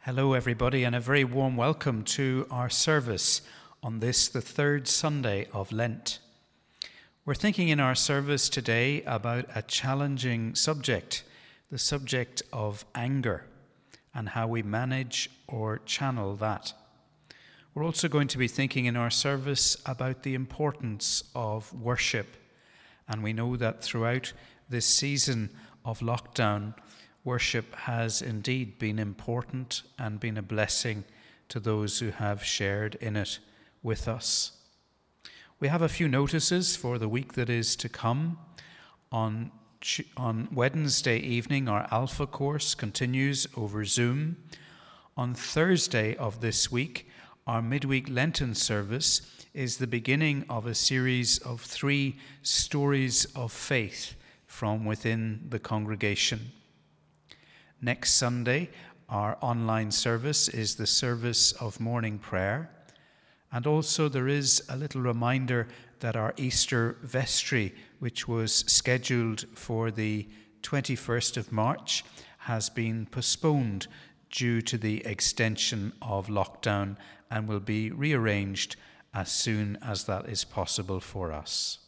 Hello everybody, and a very warm welcome to our service on this, the third Sunday of Lent. We're thinking in our service today about a challenging subject, the subject of anger and how we manage or channel that. We're also going to be thinking in our service about the importance of worship, and we know that throughout this season of lockdown, worship has indeed been important and been a blessing to those who have shared in it with us. We have a few notices for the week that is to come. On Wednesday evening, our Alpha course continues over Zoom. On Thursday of this week, our midweek Lenten service is the beginning of a series of 3 stories of faith from within the congregation. Next Sunday, our online service is the service of morning prayer. And also there is a little reminder that our Easter vestry, which was scheduled for the 21st of March, has been postponed due to the extension of lockdown and will be rearranged as soon as that is possible for us.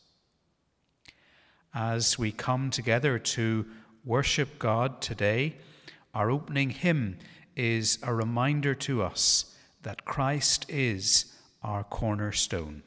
As we come together to worship God today, our opening hymn is a reminder to us that Christ is our cornerstone.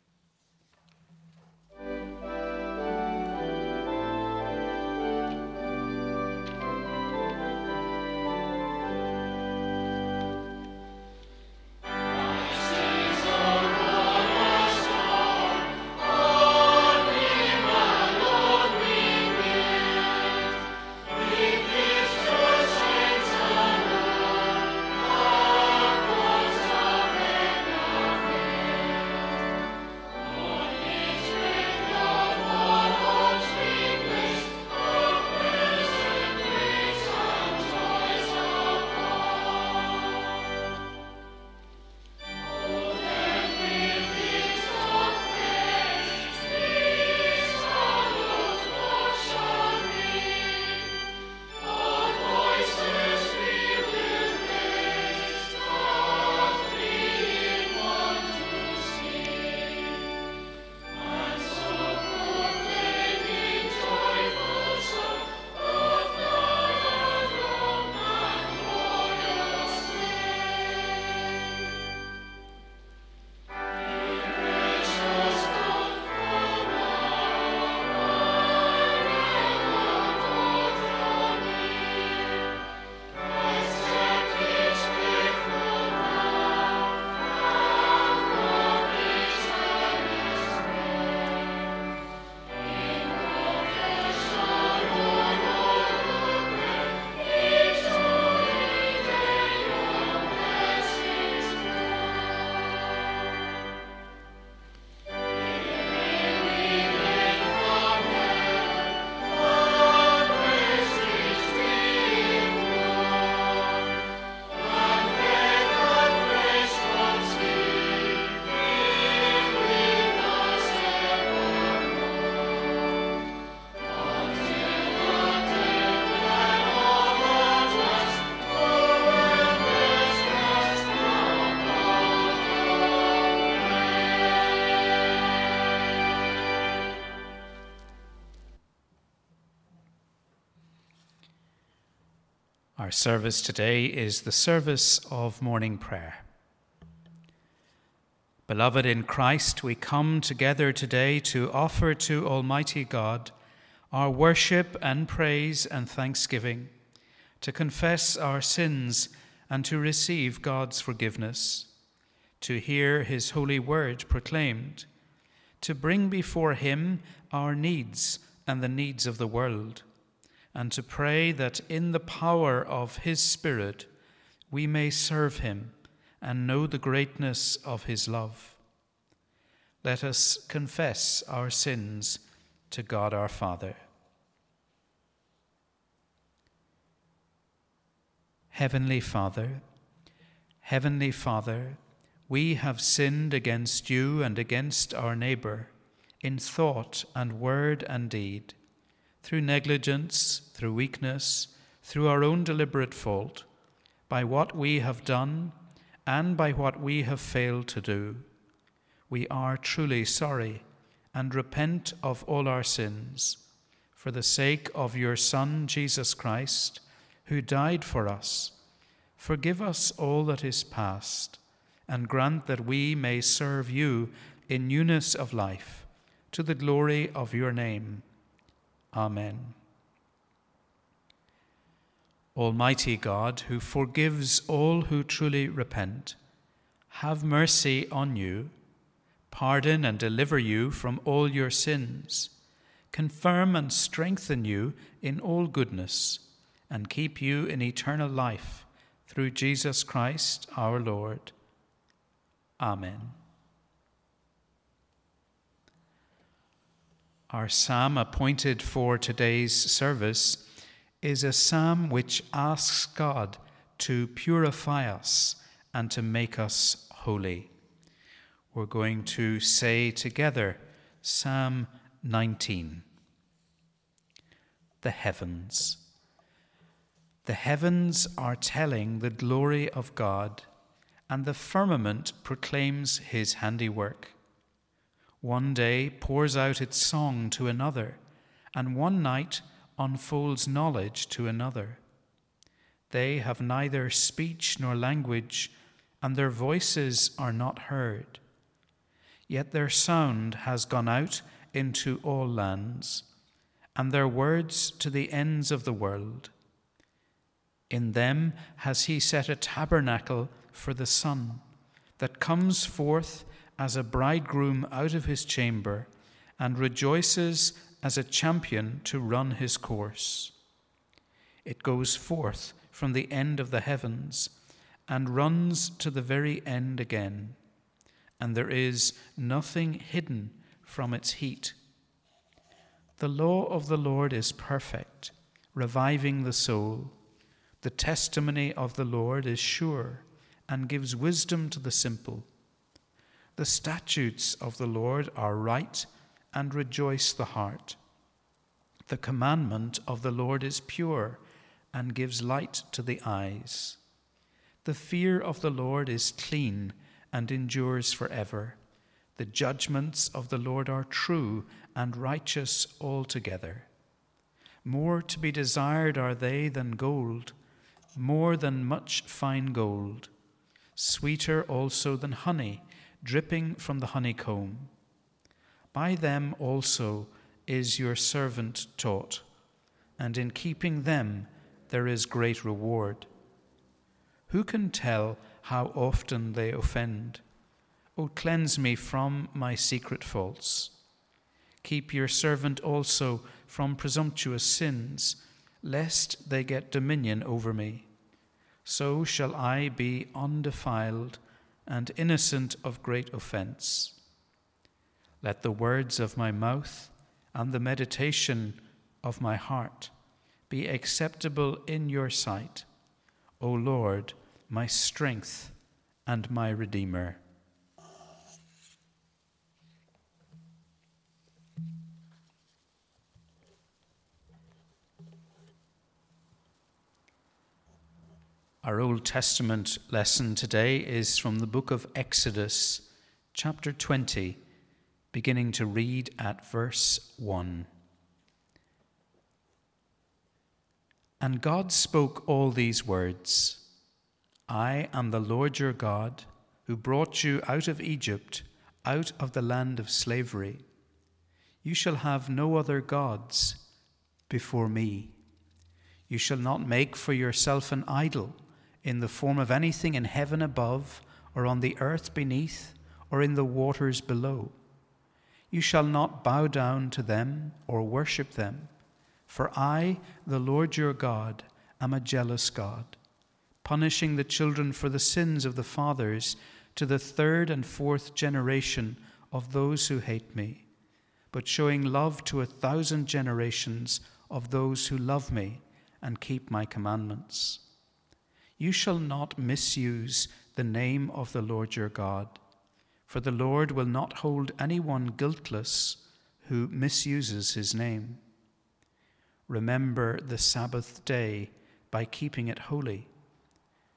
Our service today is the service of morning prayer. Beloved in Christ, we come together today to offer to Almighty God our worship and praise and thanksgiving, to confess our sins and to receive God's forgiveness, to hear his holy word proclaimed, to bring before him our needs and the needs of the world, and to pray that in the power of his Spirit we may serve him and know the greatness of his love. Let us confess our sins to God our Father. Heavenly Father, we have sinned against you and against our neighbor in thought and word and deed, through negligence, through weakness, through our own deliberate fault, by what we have done and by what we have failed to do. We are truly sorry and repent of all our sins for the sake of your Son, Jesus Christ, who died for us. Forgive us all that is past, and grant that we may serve you in newness of life, to the glory of your name. Amen. Almighty God, who forgives all who truly repent, have mercy on you, pardon and deliver you from all your sins, confirm and strengthen you in all goodness, and keep you in eternal life, through Jesus Christ our Lord. Amen. Our psalm appointed for today's service is a psalm which asks God to purify us and to make us holy. We're going to say together Psalm 19. The heavens. The heavens are telling the glory of God, and the firmament proclaims his handiwork. One day pours out its song to another, and one night unfolds knowledge to another. They have neither speech nor language, and their voices are not heard. Yet their sound has gone out into all lands, and their words to the ends of the world. In them has he set a tabernacle for the sun, that comes forth as a bridegroom out of his chamber, and rejoices as a champion to run his course. It goes forth from the end of the heavens, and runs to the very end again, and there is nothing hidden from its heat. The law of the Lord is perfect, reviving the soul. The testimony of the Lord is sure, and gives wisdom to the simple. The statutes of the Lord are right, and rejoice the heart. The commandment of the Lord is pure, and gives light to the eyes. The fear of the Lord is clean, and endures forever. The judgments of the Lord are true and righteous altogether. More to be desired are they than gold, more than much fine gold, sweeter also than honey, dripping from the honeycomb. By them also is your servant taught, and in keeping them there is great reward. Who can tell how often they offend? O cleanse me from my secret faults. Keep your servant also from presumptuous sins, lest they get dominion over me. So shall I be undefiled and innocent of great offense. Let the words of my mouth and the meditation of my heart be acceptable in your sight, O Lord, my strength and my Redeemer. Our Old Testament lesson today is from the book of Exodus, chapter 20, beginning to read at verse 1. And God spoke all these words, I am the Lord your God, who brought you out of Egypt, out of the land of slavery. You shall have no other gods before me. You shall not make for yourself an idol in the form of anything in heaven above, or on the earth beneath, or in the waters below. You shall not bow down to them or worship them, for I, the Lord your God, am a jealous God, punishing the children for the sins of the fathers to the third and fourth generation of those who hate me, but showing love to 1,000 generations of those who love me and keep my commandments. You shall not misuse the name of the Lord your God, for the Lord will not hold anyone guiltless who misuses his name. Remember the Sabbath day by keeping it holy.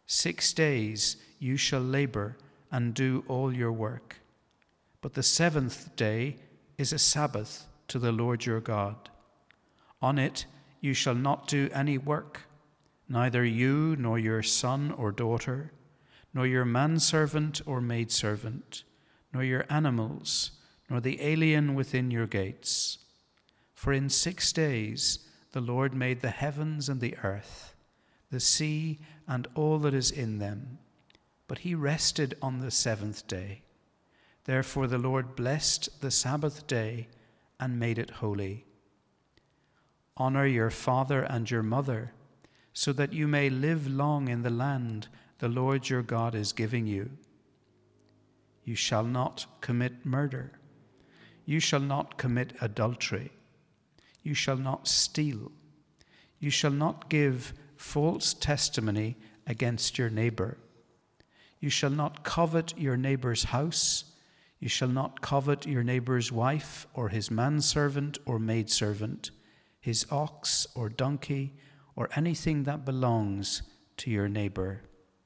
6 days you shall labor and do all your work. But the 7th day is a Sabbath to the Lord your God. On it you shall not do any work, neither you nor your son or daughter, nor your manservant or maidservant, nor your animals, nor the alien within your gates. For in 6 days the Lord made the heavens and the earth, the sea and all that is in them, but he rested on the 7th day. Therefore the Lord blessed the Sabbath day and made it holy. Honor your father and your mother, so that you may live long in the land the Lord your God is giving you. You shall not commit murder. You shall not commit adultery. You shall not steal. You shall not give false testimony against your neighbor. You shall not covet your neighbor's house. You shall not covet your neighbor's wife or his manservant or maidservant, his ox or donkey, or anything that belongs to your neighbor.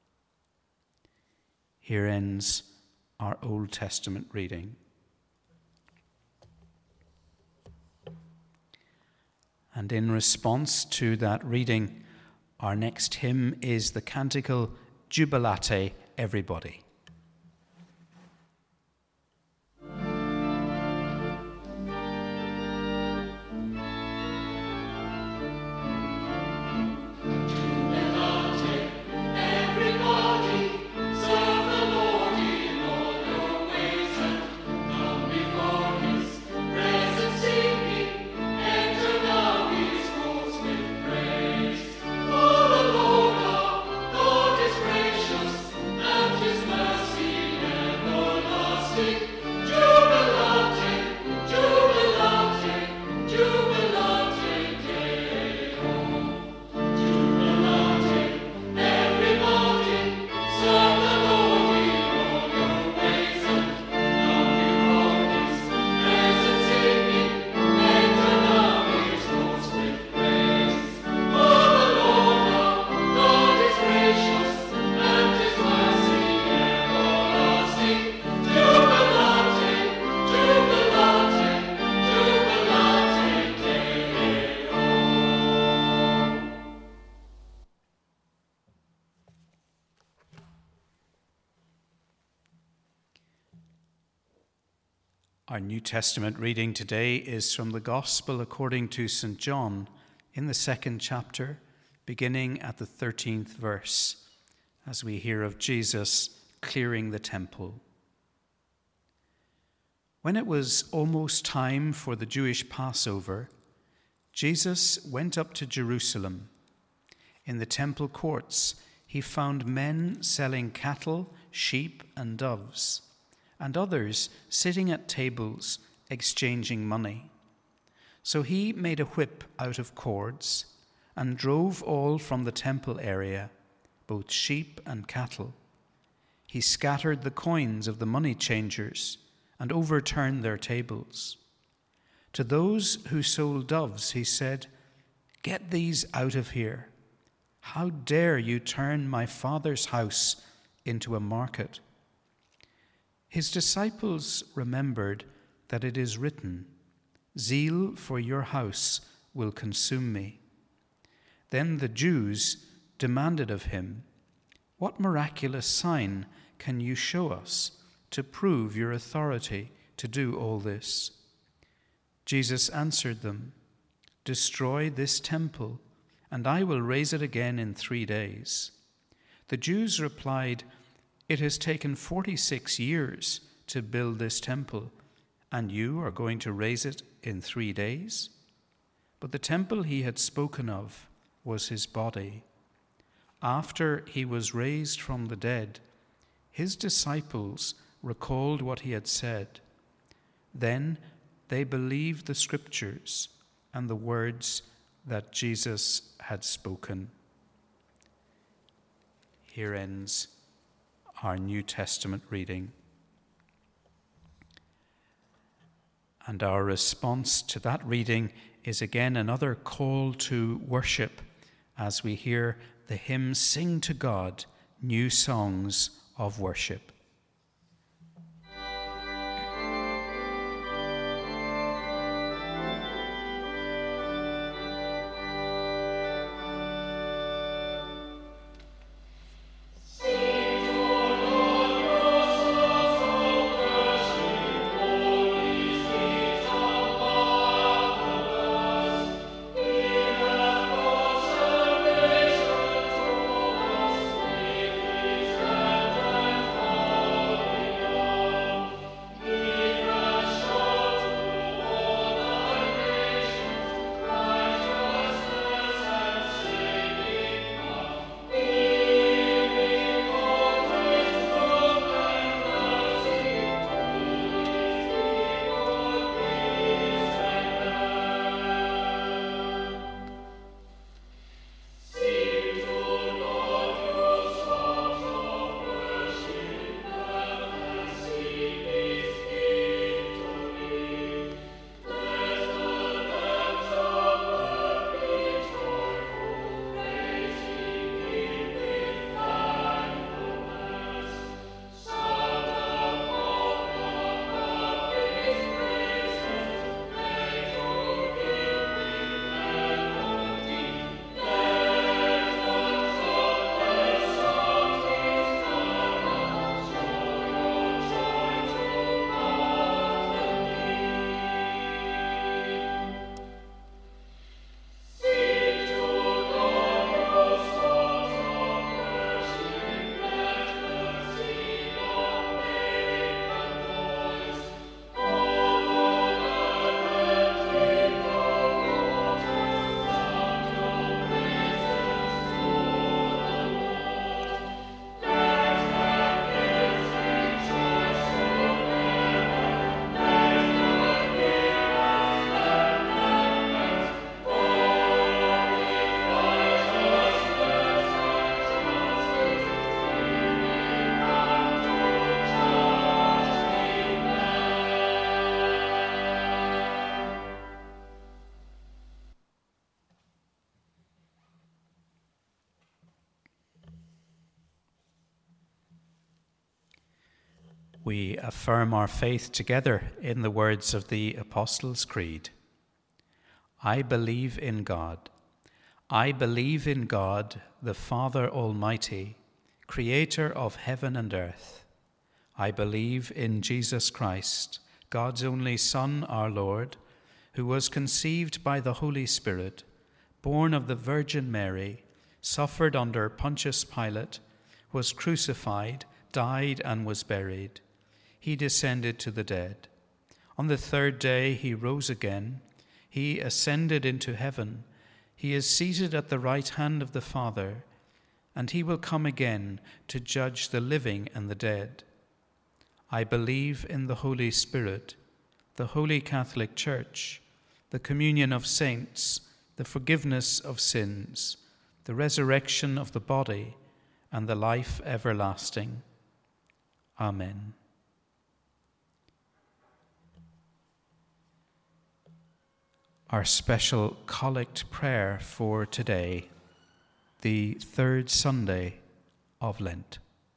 Here ends our Old Testament reading. And in response to that reading, our next hymn is the canticle Jubilate Everybody. Our New Testament reading today is from the Gospel according to St. John in the 2nd chapter, beginning at the 13th verse, as we hear of Jesus clearing the temple. When it was almost time for the Jewish Passover, Jesus went up to Jerusalem. In the temple courts, he found men selling cattle, sheep, and doves, and others sitting at tables exchanging money. So he made a whip out of cords and drove all from the temple area, both sheep and cattle. He scattered the coins of the money changers and overturned their tables. To those who sold doves, he said, "Get these out of here. How dare you turn my Father's house into a market?" His disciples remembered that it is written, "Zeal for your house will consume me." Then the Jews demanded of him, "What miraculous sign can you show us to prove your authority to do all this?" Jesus answered them, "Destroy this temple, and I will raise it again in 3 days." The Jews replied, "It has taken 46 years to build this temple, and you are going to raise it in 3 days?" But the temple he had spoken of was his body. After he was raised from the dead, his disciples recalled what he had said. Then they believed the scriptures and the words that Jesus had spoken. Here ends our New Testament reading. And our response to that reading is again another call to worship as we hear the hymn "Sing to God, new songs of worship. We affirm our faith together in the words of the Apostles' Creed. I believe in God. I believe in God, the Father Almighty, creator of heaven and earth. I believe in Jesus Christ, God's only Son, our Lord, who was conceived by the Holy Spirit, born of the Virgin Mary, suffered under Pontius Pilate, was crucified, died, and was buried. He descended to the dead. On the third day he rose again. He ascended into heaven. He is seated at the right hand of the Father, and he will come again to judge the living and the dead. I believe in the Holy Spirit, the Holy Catholic Church, the communion of saints, the forgiveness of sins, the resurrection of the body, and the life everlasting. Amen. Our special collect prayer for today, the third Sunday of Lent.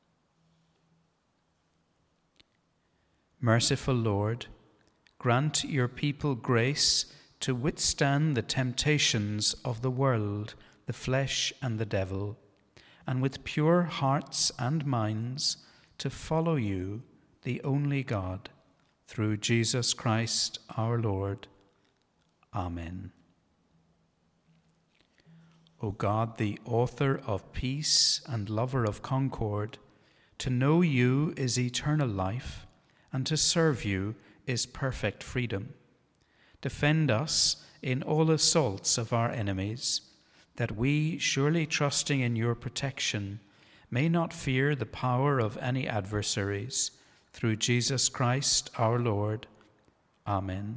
Merciful Lord, grant your people grace to withstand the temptations of the world, the flesh, and the devil, and with pure hearts and minds to follow you, the only God, through Jesus Christ our Lord. Amen. O God, the author of peace and lover of concord, to know you is eternal life, and to serve you is perfect freedom. Defend us in all assaults of our enemies, that we, surely trusting in your protection, may not fear the power of any adversaries, through Jesus Christ our Lord. Amen.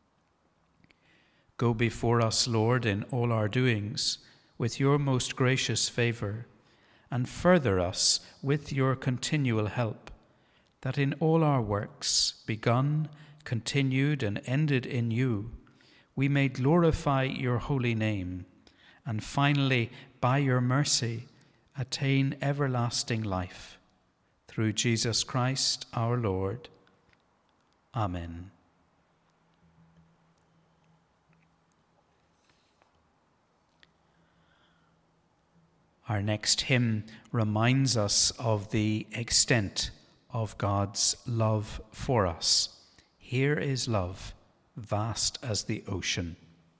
Go before us, Lord, in all our doings, with your most gracious favor, and further us with your continual help, that in all our works, begun, continued, and ended in you, we may glorify your holy name, and finally, by your mercy, attain everlasting life. Through Jesus Christ our Lord. Amen. Our next hymn reminds us of the extent of God's love for us. Here is love, vast as the ocean.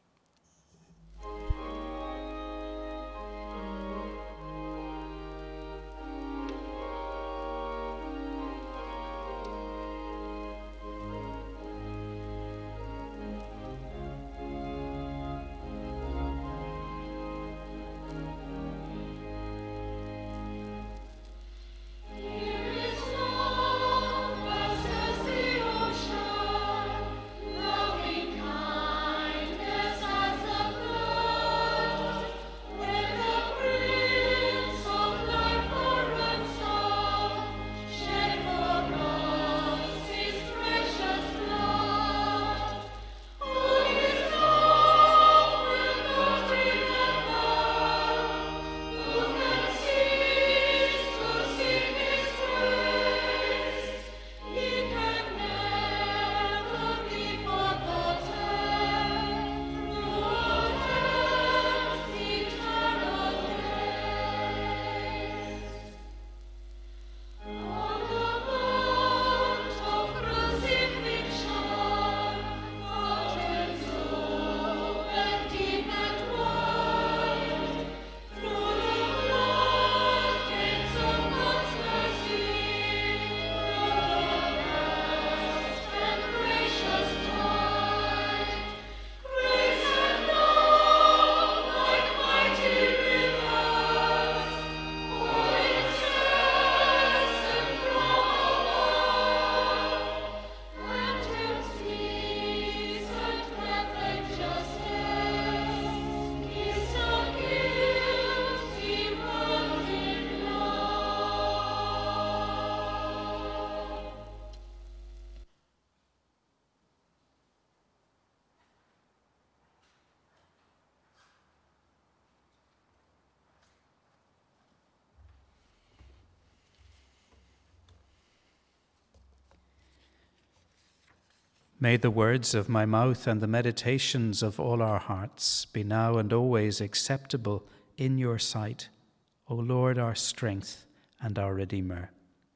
May the words of my mouth and the meditations of all our hearts be now and always acceptable in your sight, O Lord, our strength and our Redeemer.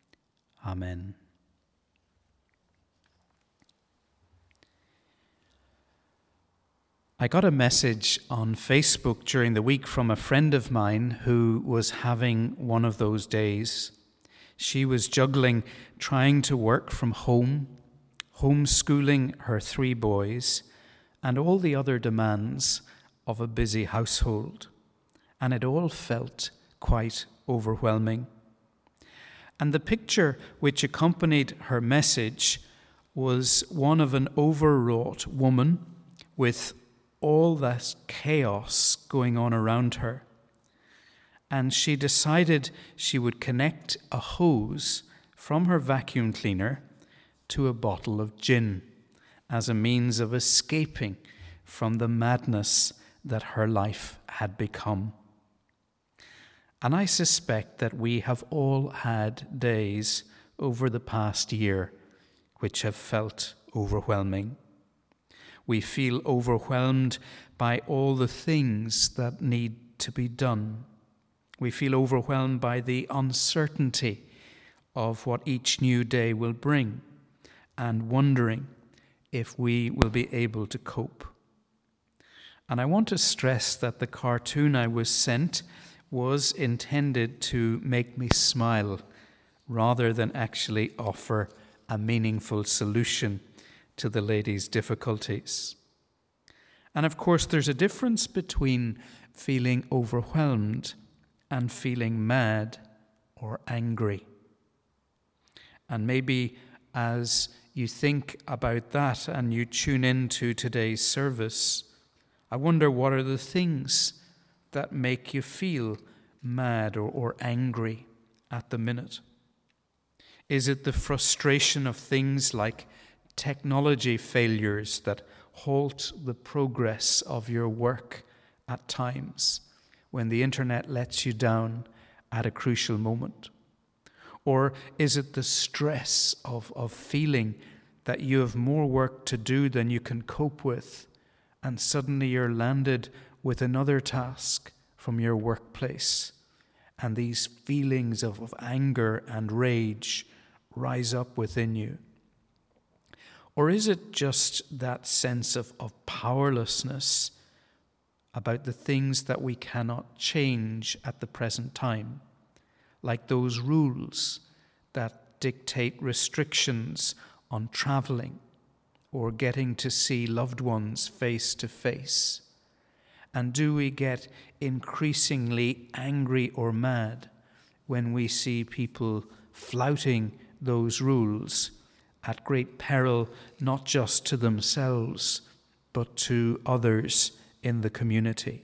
Amen. I got a message on Facebook during the week from a friend of mine who was having one of those days. She was juggling trying to work from home, homeschooling her 3 boys, and all the other demands of a busy household. And it all felt quite overwhelming. And the picture which accompanied her message was one of an overwrought woman with all that chaos going on around her. And she decided she would connect a hose from her vacuum cleaner to a bottle of gin as a means of escaping from the madness that her life had become. And I suspect that we have all had days over the past year which have felt overwhelming. We feel overwhelmed by all the things that need to be done. We feel overwhelmed by the uncertainty of what each new day will bring, and wondering if we will be able to cope. And I want to stress that the cartoon I was sent was intended to make me smile rather than actually offer a meaningful solution to the lady's difficulties. And of course, there's a difference between feeling overwhelmed and feeling mad or angry. And maybe as you think about that and you tune into today's service, I wonder, what are the things that make you feel mad or angry at the minute? Is it the frustration of things like technology failures that halt the progress of your work at times, when the internet lets you down at a crucial moment? Or is it the stress of feeling that you have more work to do than you can cope with, and suddenly you're landed with another task from your workplace, and these feelings of anger and rage rise up within you? Or is it just that sense of powerlessness about the things that we cannot change at the present time, like those rules that dictate restrictions on traveling or getting to see loved ones face to face? And do we get increasingly angry or mad when we see people flouting those rules at great peril, not just to themselves, but to others in the community?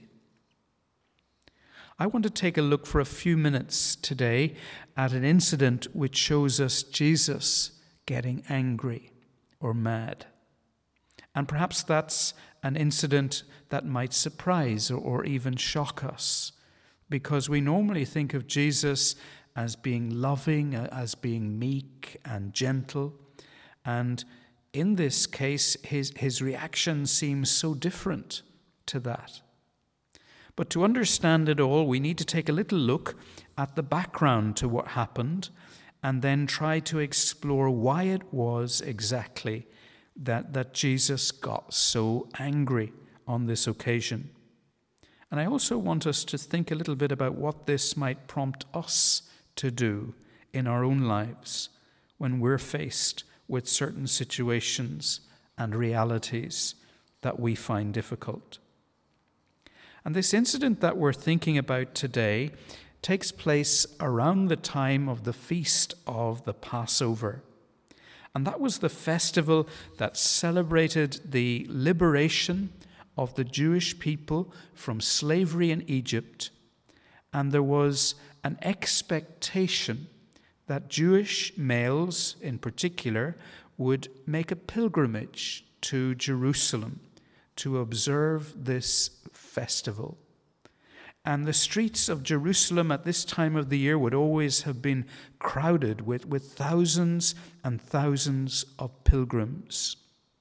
I want to take a look for a few minutes today at an incident which shows us Jesus getting angry or mad. And perhaps that's an incident that might surprise or even shock us, because we normally think of Jesus as being loving, as being meek and gentle. And in this case, his reaction seems so different to that. But to understand it all, we need to take a little look at the background to what happened, and then try to explore why it was exactly that Jesus got so angry on this occasion. And I also want us to think a little bit about what this might prompt us to do in our own lives when we're faced with certain situations and realities that we find difficult. And this incident that we're thinking about today takes place around the time of the feast of the Passover. And that was the festival that celebrated the liberation of the Jewish people from slavery in Egypt. And there was an expectation that Jewish males in particular would make a pilgrimage to Jerusalem to observe this festival. And the streets of Jerusalem at this time of the year would always have been crowded with thousands and thousands of pilgrims.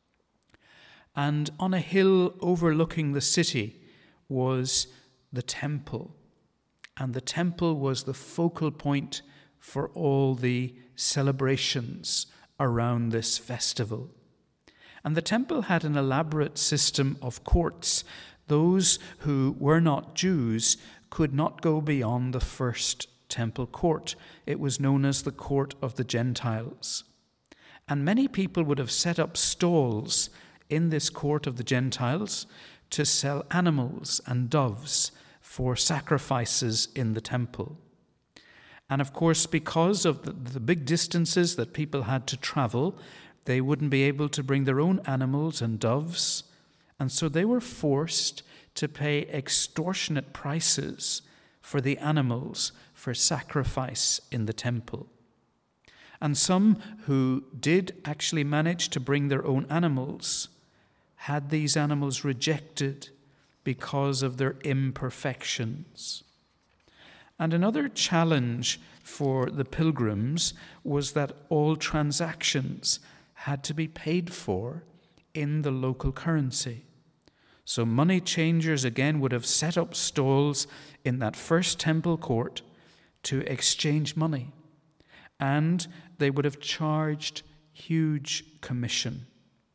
And on a hill overlooking the city was the temple. And the temple was the focal point for all the celebrations around this festival. And the temple had an elaborate system of courts. Those who were not Jews could not go beyond the first temple court. It was known as the court of the Gentiles. And many people would have set up stalls in this court of the Gentiles to sell animals and doves for sacrifices in the temple. And of course, because of the big distances that people had to travel, they wouldn't be able to bring their own animals and doves, and so they were forced to pay extortionate prices for the animals for sacrifice in the temple. And some who did actually manage to bring their own animals had these animals rejected because of their imperfections. And another challenge for the pilgrims was that all transactions had to be paid for in the local currency. So money changers again would have set up stalls in that first temple court to exchange money, and they would have charged huge commission.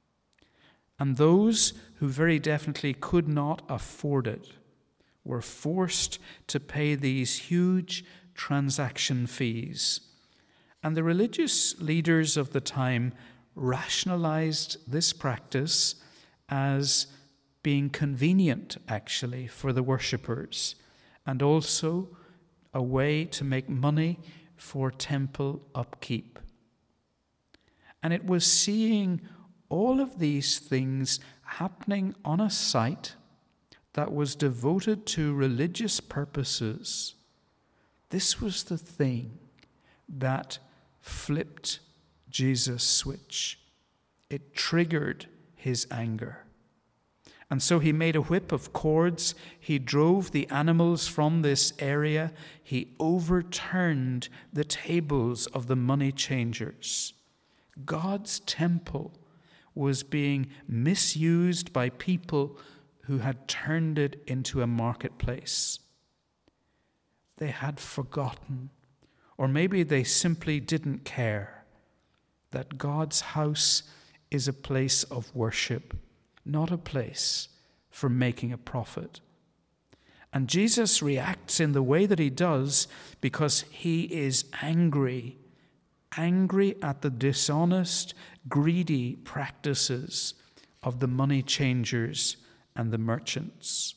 And those who very definitely could not afford it were forced to pay these huge transaction fees. And the religious leaders of the time rationalized this practice as being convenient, actually, for the worshippers, and also a way to make money for temple upkeep. And it was seeing all of these things happening on a site that was devoted to religious purposes. This was the thing that flipped Jesus' switch. It triggered his anger. And so he made a whip of cords. He drove the animals from this area. He overturned the tables of the money changers. God's temple was being misused by people who had turned it into a marketplace. They had forgotten, or maybe they simply didn't care, that God's house is a place of worship, not a place for making a profit. And Jesus reacts in the way that he does because he is angry at the dishonest, greedy practices of the money changers and the merchants.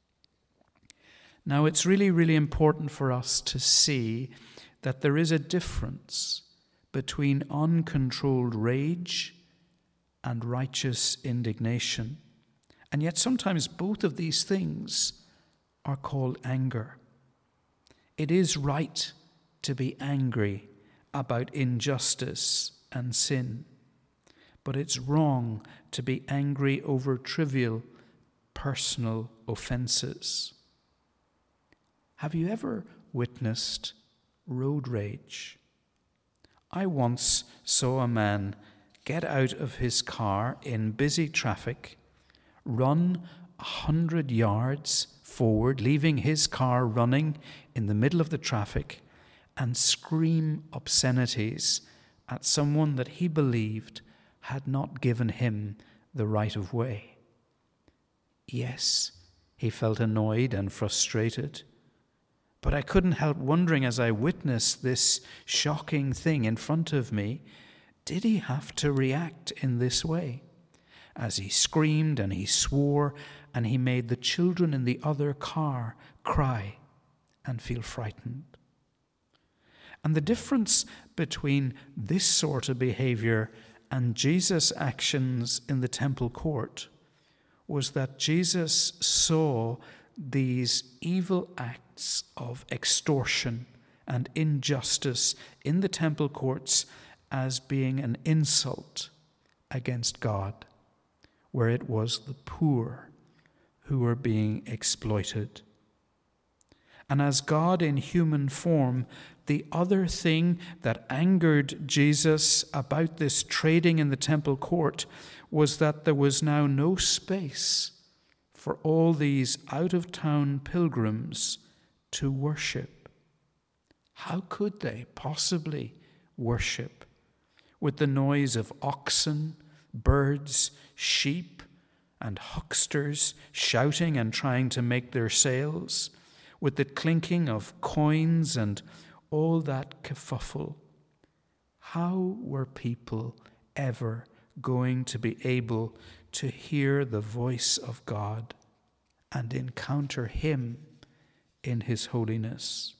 Now, it's really, really important for us to see that there is a difference between uncontrolled rage and righteous indignation. And yet sometimes both of these things are called anger. It is right to be angry about injustice and sin, but it's wrong to be angry over trivial personal offenses. Have you ever witnessed road rage? I once saw a man get out of his car in busy traffic, run 100 yards forward, leaving his car running in the middle of the traffic, and scream obscenities at someone that he believed had not given him the right of way. Yes, he felt annoyed and frustrated, but I couldn't help wondering as I witnessed this shocking thing in front of me, did he have to react in this way? As he screamed and he swore and he made the children in the other car cry and feel frightened. And the difference between this sort of behavior and Jesus' actions in the temple court was that Jesus saw these evil acts of extortion and injustice in the temple courts as being an insult against God, where it was the poor who were being exploited. And as God in human form, the other thing that angered Jesus about this trading in the temple court was that there was now no space for all these out-of-town pilgrims to worship. How could they possibly worship with the noise of oxen, birds, sheep, and hucksters shouting and trying to make their sales, with the clinking of coins and all that kerfuffle? How were people ever going to be able to hear the voice of God and encounter him in his holiness?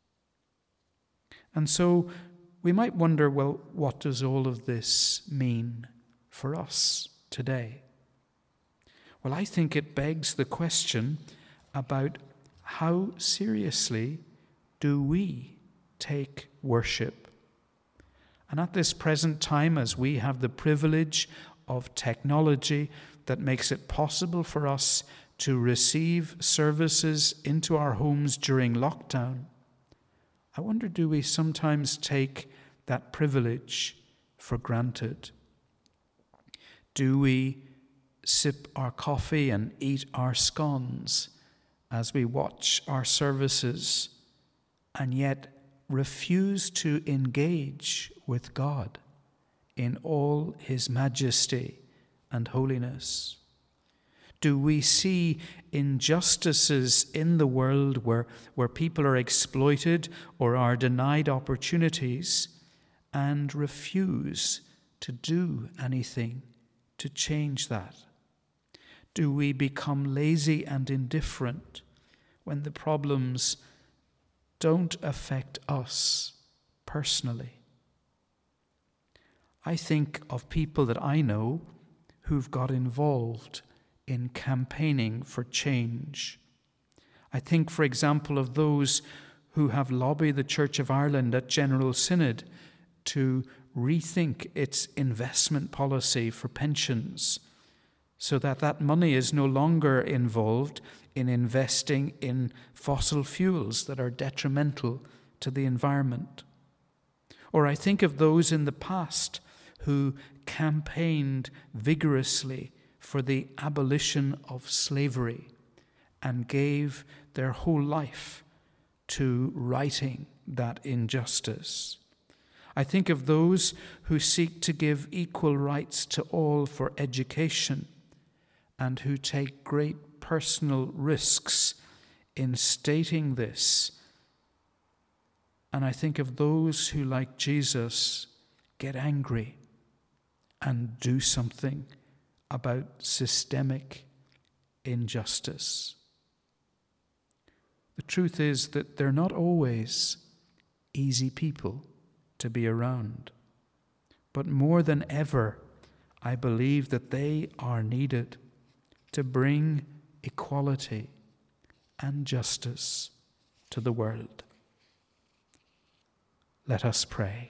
And so we might wonder, well, what does all of this mean for us today? Well, I think it begs the question about how seriously do we take worship? And at this present time, as we have the privilege of technology that makes it possible for us to receive services into our homes during lockdown, I wonder, do we sometimes take that privilege for granted? Do we sip our coffee and eat our scones as we watch our services and yet refuse to engage with God in all his majesty and holiness? Do we see injustices in the world where people are exploited or are denied opportunities and refuse to do anything to change that? Do we become lazy and indifferent when the problems don't affect us personally? I think of people that I know who've got involved in campaigning for change. I think, for example, of those who have lobbied the Church of Ireland at General Synod to rethink its investment policy for pensions so that that money is no longer involved in investing in fossil fuels that are detrimental to the environment. Or I think of those in the past who campaigned vigorously for the abolition of slavery and gave their whole life to righting that injustice. I think of those who seek to give equal rights to all for education and who take great personal risks in stating this. And I think of those who, like Jesus, get angry and do something about systemic injustice. The truth is that they're not always easy people to be around. But more than ever, I believe that they are needed to bring equality and justice to the world. Let us pray.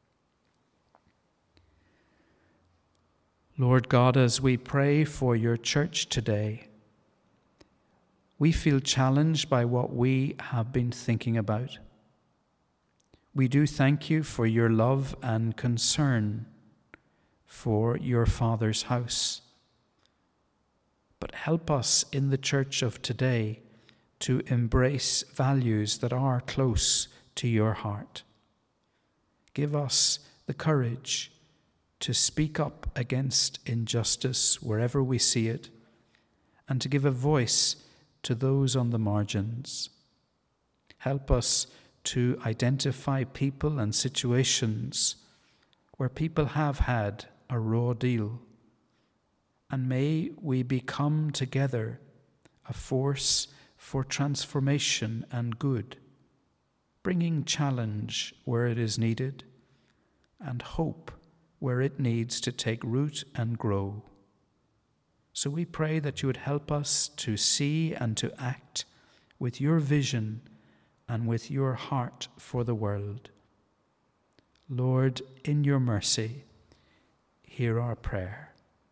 Lord God, as we pray for your church today, we feel challenged by what we have been thinking about. We do thank you for your love and concern for your Father's house. But help us in the church of today to embrace values that are close to your heart. Give us the courage to speak up against injustice wherever we see it, and to give a voice to those on the margins. Help us to identify people and situations where people have had a raw deal, and may we become together a force for transformation and good, bringing challenge where it is needed and hope where it needs to take root and grow. So we pray that you would help us to see and to act with your vision and with your heart for the world. Lord, in your mercy, hear our prayer.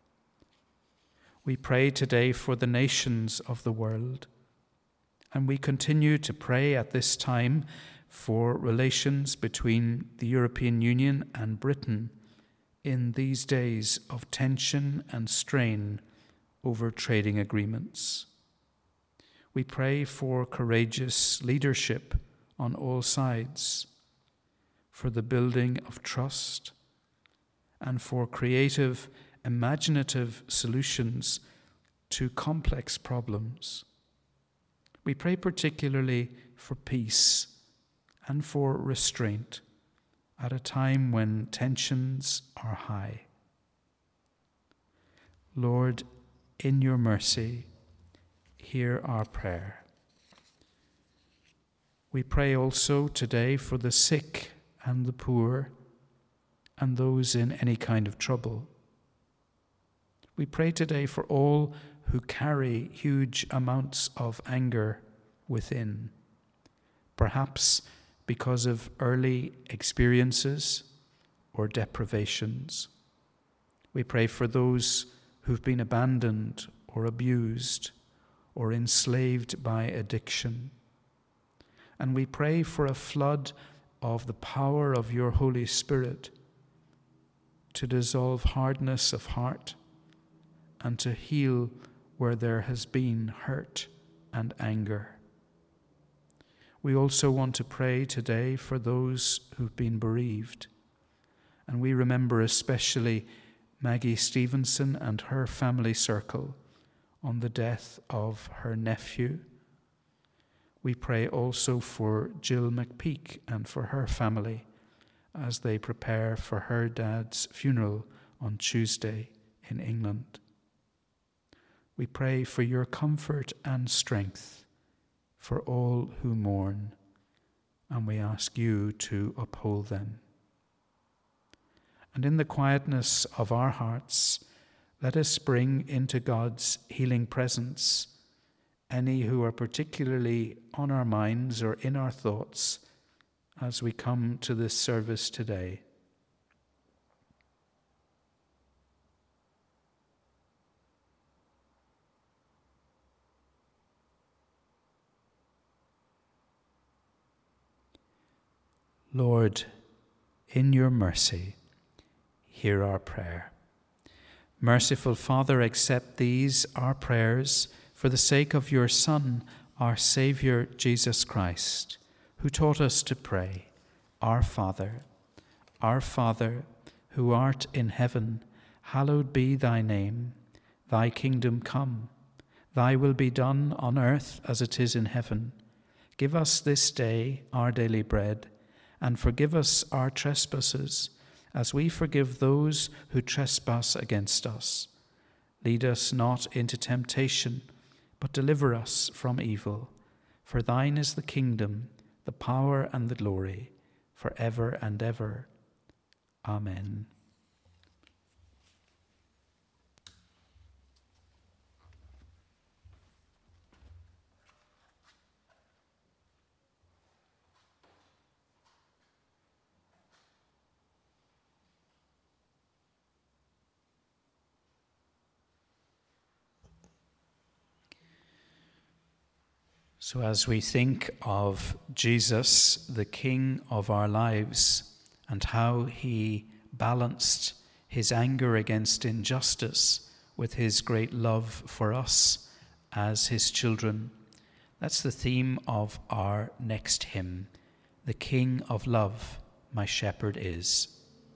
We pray today for the nations of the world, and we continue to pray at this time for relations between the European Union and Britain in these days of tension and strain over trading agreements. We pray for courageous leadership on all sides, for the building of trust, and for creative, imaginative solutions to complex problems. We pray particularly for peace and for restraint at a time when tensions are high. Lord, in your mercy, hear our prayer. We pray also today for the sick and the poor and those in any kind of trouble. We pray today for all who carry huge amounts of anger within, perhaps because of early experiences or deprivations. We pray for those who've been abandoned or abused or enslaved by addiction. And we pray for a flood of the power of your Holy Spirit to dissolve hardness of heart and to heal where there has been hurt and anger. We also want to pray today for those who've been bereaved. And we remember especially Maggie Stevenson and her family circle on the death of her nephew. We pray also for Jill McPeak and for her family as they prepare for her dad's funeral on Tuesday in England. We pray for your comfort and strength for all who mourn, and we ask you to uphold them. And in the quietness of our hearts, let us bring into God's healing presence any who are particularly on our minds or in our thoughts as we come to this service today. Lord, in your mercy, hear our prayer. Merciful Father, accept these, our prayers, for the sake of your Son, our Saviour, Jesus Christ, who taught us to pray, Our Father, who art in heaven, hallowed be thy name. Thy kingdom come, thy will be done on earth as it is in heaven. Give us this day our daily bread, and forgive us our trespasses, as we forgive those who trespass against us. Lead us not into temptation, but deliver us from evil. For thine is the kingdom, the power, and the glory, for ever and ever. Amen. So as we think of Jesus, the King of our lives, and how he balanced his anger against injustice with his great love for us as his children, that's the theme of our next hymn, The King of Love, My Shepherd Is.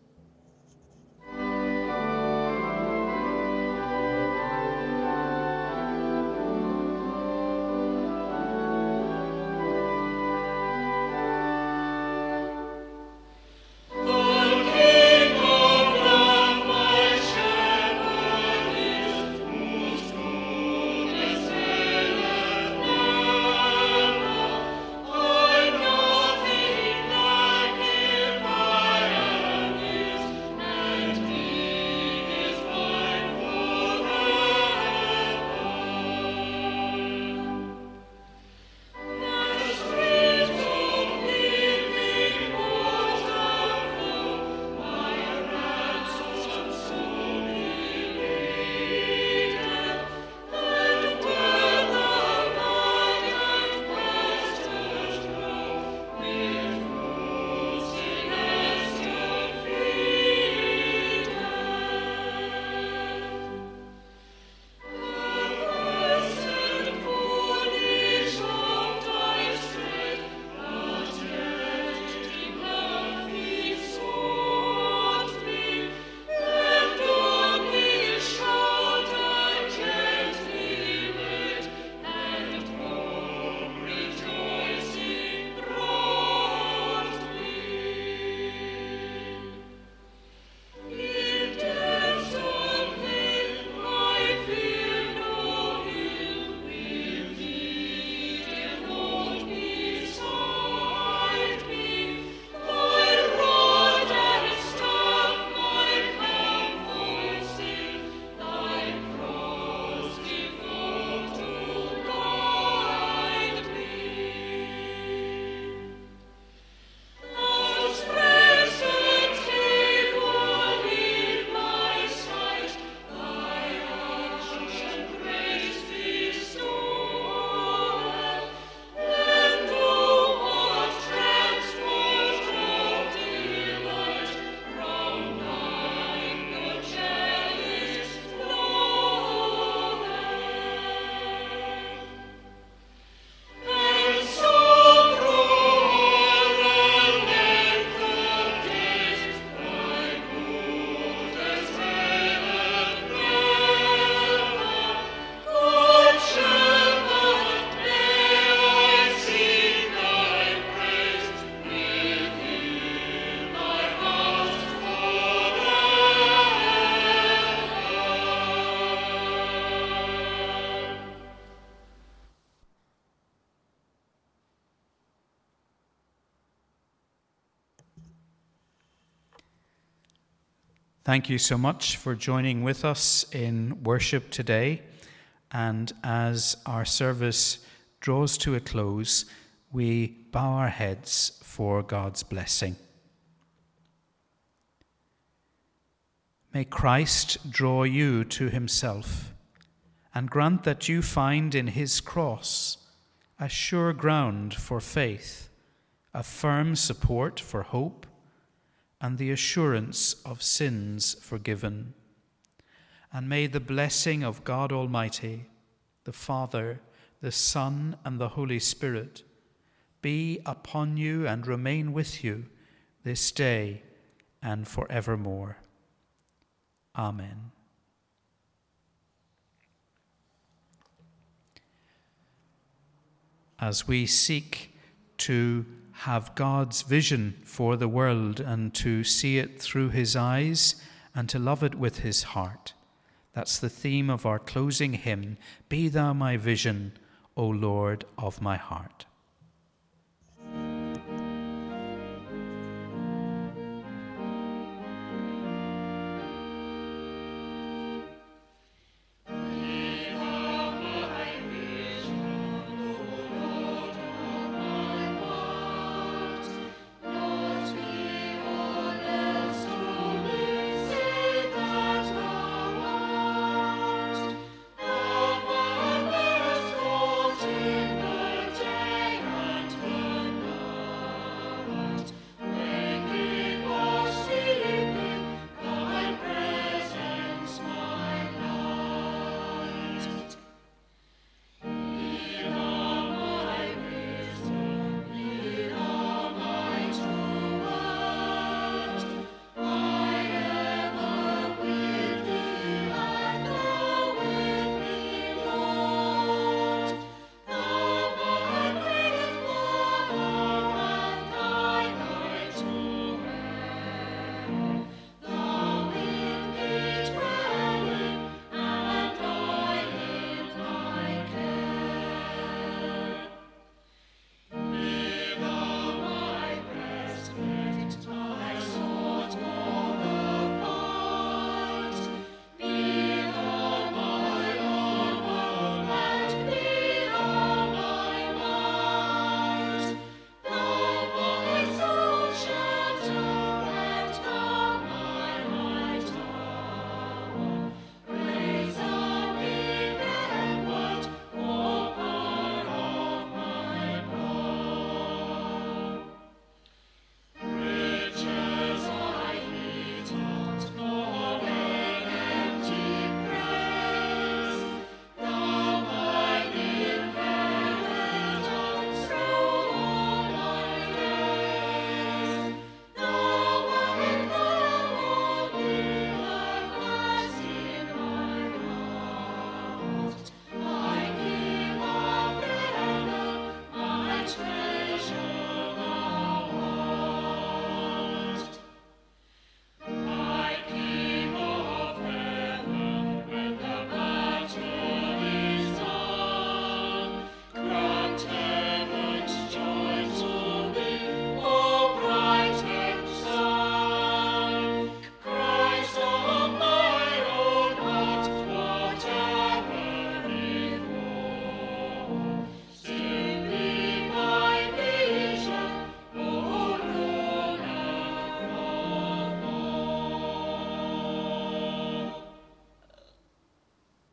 Thank you so much for joining with us in worship today. And as our service draws to a close, we bow our heads for God's blessing. May Christ draw you to himself and grant that you find in his cross a sure ground for faith a firm support for hope, and the assurance of sins forgiven. And may the blessing of God Almighty, the Father, the Son, and the Holy Spirit be upon you and remain with you this day and forevermore. Amen. As we seek to have God's vision for the world and to see it through his eyes and to love it with his heart, that's the theme of our closing hymn, Be Thou My Vision, O Lord of my heart.